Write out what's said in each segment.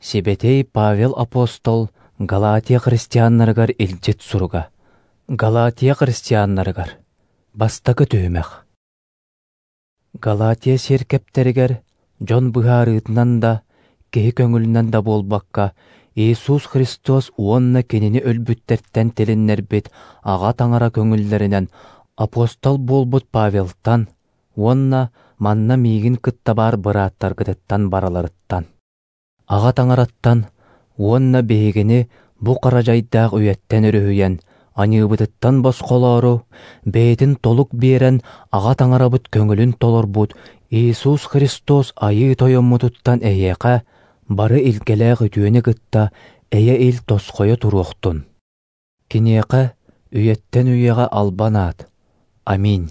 Себетей Павел апостол Галатия христианнарыгар илжет суруга. Галатия христианнарыгар бастакы түймәк. Галатия серкептеригер Жон быһаарыытынан да, кеһи көңүлүнөн да болбакка, Иисус Христос уонна кенини өлбүттерттен телиннербит ага таңара көңүллеринен апостол болбут Павелтан, уонна манна миигин кыттабар бырааттаргытыттан бараларыттан. Ага таңараттан, уонна бейгини бу каражайдаах үйеттен өрүһүйен, аньыбытыттан босқолору, бейтин толук биэрен ага таңарабыт көңүлүн толорбут Иисус Христос айы тойоммутуттан эйэқа, бары илгелээх үтүөни гытта эйэ ил тосхойо туруохтун. Киниэқа үйеттен үйэға албанаат. Аминь.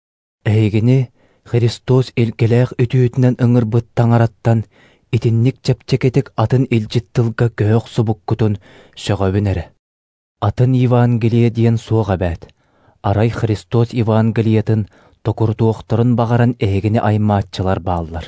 Эйгини Христос илгелээх үтүөтүнэн ыҥырбыт таңараттан итинник чепчекетик атын илжиттылга көөх субуккутун сөҕөбүн эре. Атын Евангелие диэн суоҕа бэт. Арай Христос Евангелиетін токуртуохторун бағаран эйгини аймаатчылар бааллар.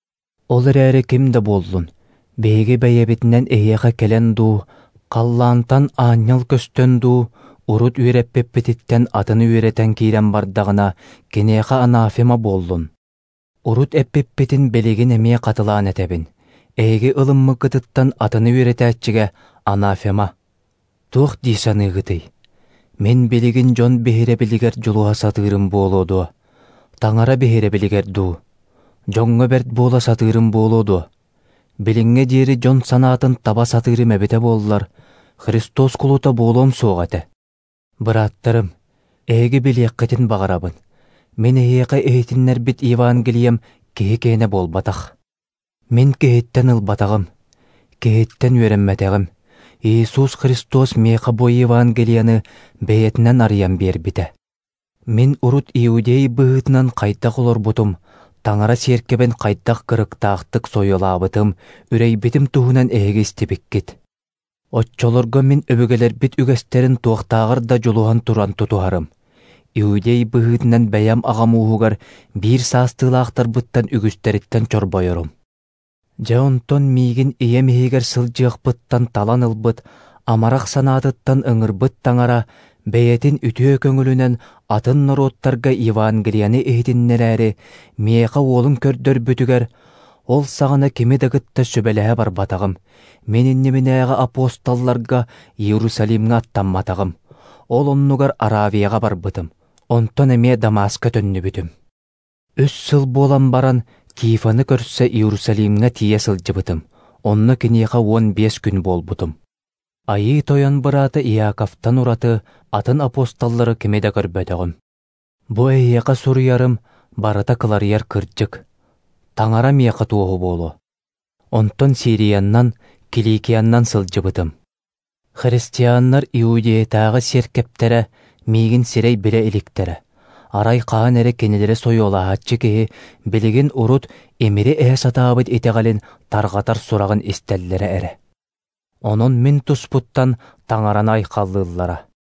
Ол эрээри кимде боллун, бейги бэйэбитинен эйэҕэ келен дуу, қаллаантан ааньал көстөн дуу, урут үөреппеппититтен атын үөретен киирен бардағына кинеэхэ анафема боллун. Урут эппиппитин белигин эмиэ катылаан этебин. Эйги ылыммыкытыттан атын үөретээччиге анафема. Туох дийсаныгытый. Мен белигин Жон беһире билигер жулуha сатыырым болоду. Таңара беһире билигер дуу. Жоңго берт бола сатыырым болоду. Билиңге диэри Жон санаатын таба сатыырым эбите боллар. Христос кулута болом соҕате. Быраттарым, эйги билиэккетин бағарабын. Мен эйэқа эйтиннер бит Евангелием кеһи-кеһине болбатах. Мен кеһиттен ылбатағым, кеһиттен үөрэммэтэгим. Иисус Христос меха бо Евангелияны бэйетинен арыян биэрбите. Мен урут иудей быһытынан кайтак олорбутум, таңара серкебен кайтак кырыктаахтык сойолаабытым, үрейбитим туһунан эһигистибиккит. Отчолорго мен өбөгелер бит үгэстерин туохтаагар да жолухан туран тутуharım. Иудей быһытынан бэйам агамуугар биир саастыылаахтарбыттан үгүстериттен чорбойорум. Жаонтон миигин иемихигер сылжыахпыттан талан ылбыт, амарах санаатыттан ыҥырбыт таңара бэйэтин үтүө көңүлүнен атын норуоттарга Евангелияны эһитиннерээри миэха уолун көрдөрбүтүгер, ол саҕана кими дагытта сөбэлэһэ барбатагым. Мен иннеминээҕэ апостолларга Иерусалимга аттамматагым. Ол оннугар Аравияга барбытым. Онтон эмиэ Дамаска төннүбүтүм. Үс сыл буолан баран Киифаны көрсө Иерусалимга тие сылжыбытым. Онно киниэха 15 күн болбутум. Айы тойон быраты Иаковтан ураты атын апостоллары кимеде көрбөтөгүм. Бу эйэка суруярым барыта кыларыяр кырдьык. Таңара миэка туоху болу. Онтон Сирияннан, Киликияннан сылжыбытым. Христианнар иудеетагы серкептере миигин сирей биле иликтере. Арай хаан эре кенелери сойолааччы кеһи билигин урут эмири сатаабыт итегалин таргатар сурагын истеллере эре. Онон мен туспуттан таңаран айхаллыыллара.